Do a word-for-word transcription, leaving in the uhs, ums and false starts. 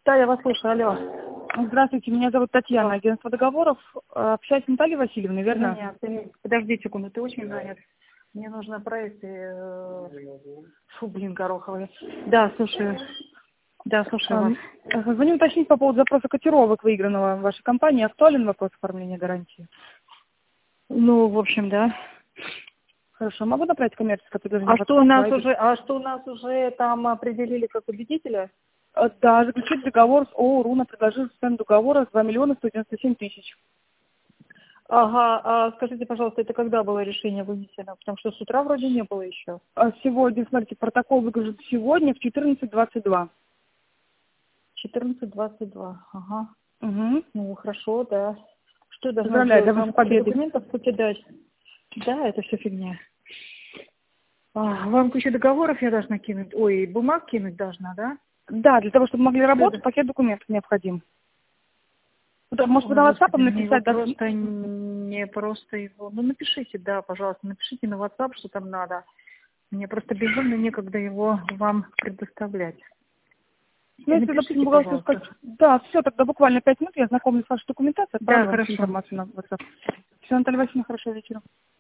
Да, я вас слушаю, алло. Здравствуйте, меня зовут Татьяна, агентство договоров. Общаюсь с Натальей Васильевной, верно? Нет, ты, подожди секунду, ты очень занят. Мне нужно проект. э, Фу, блин, гороховый. Да, слушаю. Да, слушаю вас. А, Звоню уточнить по поводу запроса котировок выигранного в вашей компании. Актуален вопрос оформления гарантии? Ну, в общем, да. Хорошо, могу направить коммерческое предложение? А в что у WhatsApp, нас Viber? уже, а что у нас уже там определили как победителя? А, Да, заключить договор с ООО «Руна», предложил цену договора два миллиона сто девяносто семь тысяч. Ага, а скажите, пожалуйста, это когда было решение вынесено? Потому что с утра вроде не было еще. А Сегодня, смотрите, протокол выгружен сегодня в четырнадцать двадцать два. четырнадцать двадцать два, ага. Угу. Ну, хорошо, да. Что я должна Поздравляю, сделать? да, Вам вашей кучу победы. документов покидать? Да, это все фигня. А, вам кучу договоров я должна кинуть? Ой, бумаг кинуть должна, да? Да, для того, чтобы могли Что работать, это? пакет документов необходим. Вот, Может, вы Ой, на WhatsApp господи, мне его написать, да? просто не просто его. Ну, напишите, да, пожалуйста, напишите на WhatsApp, что там надо. Мне просто безумно некогда его вам предоставлять. Ну, если, допустим, Напишите, бухгалтеру пожалуйста. сказать, да, все, тогда буквально пять минут, я знакомлюсь с вашей документацией, Да, отправлю вам всю хорошо. информацию на WhatsApp. Все, Наталья Васильевна, хорошего вечера.